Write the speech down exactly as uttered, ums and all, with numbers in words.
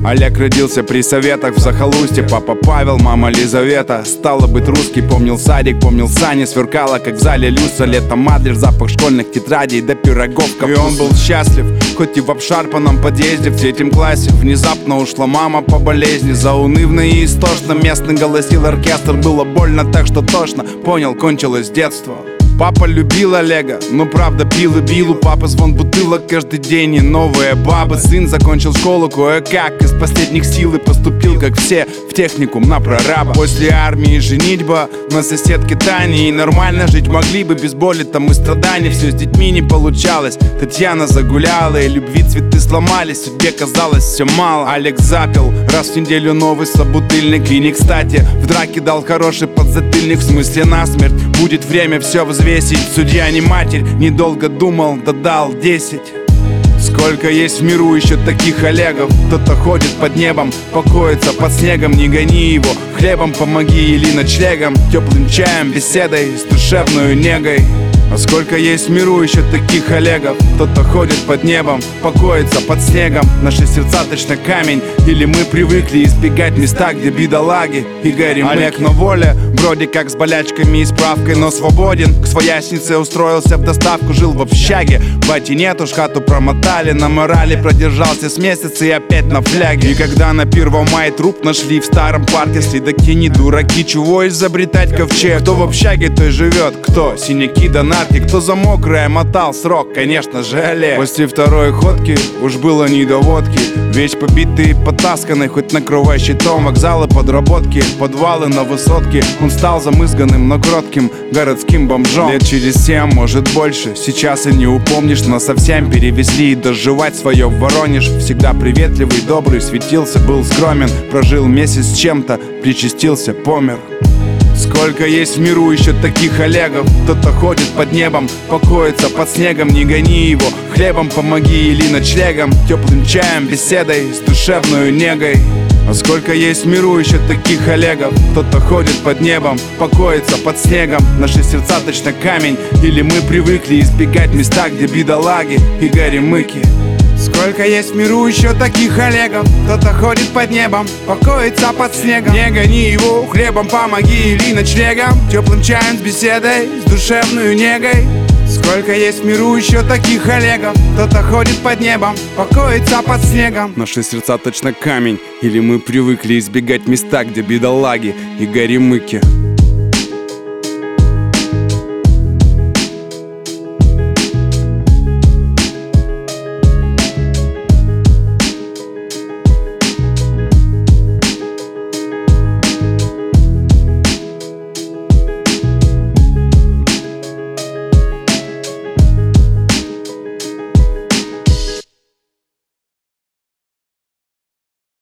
Олег родился при советах в захолустье. Папа Павел, мама Лизавета. Стало быть русский, помнил садик, помнил сани. Сверкала, как в зале люстра, летом Адлер, запах школьных тетрадей до пирогов. И он был счастлив, хоть и в обшарпанном подъезде. В третьем классе внезапно ушла мама по болезни. Заунывно и истошно местный голосил оркестр. Было больно так, что тошно, понял, кончилось детство. Папа любил Олега, но правда пил и бил. У папы звон бутылок каждый день и новые бабы. Сын закончил школу кое-как, из последних сил и поступил, как все, в техникум на прораба. После армии женитьба на соседке Тане. И нормально жить могли бы без боли там и страданий. Все с детьми не получалось, Татьяна загуляла, и любви цветы сломались, судьбе казалось все мало. Олег запил раз в неделю новый собутыльник. И не кстати, в драке дал хороший подзатыльник. В смысле насмерть, будет время все взвесить. Судья не матерь, недолго думал, да дал десять. Сколько есть в миру еще таких Олегов. Кто-то ходит под небом, покоится под снегом. Не гони его, хлебом помоги или ночлегом, теплым чаем, беседой с душевной негой. А сколько есть в миру еще таких Олегов. Кто-то ходит под небом, покоится под снегом. Наши сердца точно камень. Или мы привыкли избегать места, где бедолаги и горим. Олег на воле, вроде как с болячками и справкой, но свободен. К своячнице устроился в доставку, жил в общаге. Бати нет уж, хату промотали, на морали продержался с месяца и опять на фляге. И когда на первом мая труп нашли в старом парке, следаки не дураки, чего изобретать ковчег? Кто в общаге, той живет, кто синяки да нарки. Кто за мокрое мотал срок, конечно же Олег. После второй ходки уж было не до водки. Вещь побитый и потасканный, хоть накрывай щитом. Вокзалы, подработки, подвалы на высотке. Он стал замызганным, но кротким городским бомжом. Лет через семь, может больше, сейчас и не упомнишь. Но совсем перевезли и доживать свое в Воронеж. Всегда приветливый, добрый, светился, был скромен. Прожил месяц с чем-то, причастился, помер. Сколько есть в миру еще таких Олегов. Кто-то ходит под небом, покоится под снегом. Не гони его, хлебом помоги или ночлегом, теплым чаем, беседой с душевной негой. А сколько есть в миру еще таких Олегов. Кто-то ходит под небом, покоится под снегом. Наши сердца точно камень. Или мы привыкли избегать места, где бедолаги и горемыки. Сколько есть в миру еще таких Олегов. Кто-то ходит под небом, покоится под снегом. Не гони его, хлебом помоги или ночлегом, теплым чаем с беседой, с душевной негой. Сколько есть в миру еще таких Олегов. Кто-то ходит под небом, покоится под снегом. Наши сердца точно камень. Или мы привыкли избегать места, где бедолаги и горемыки.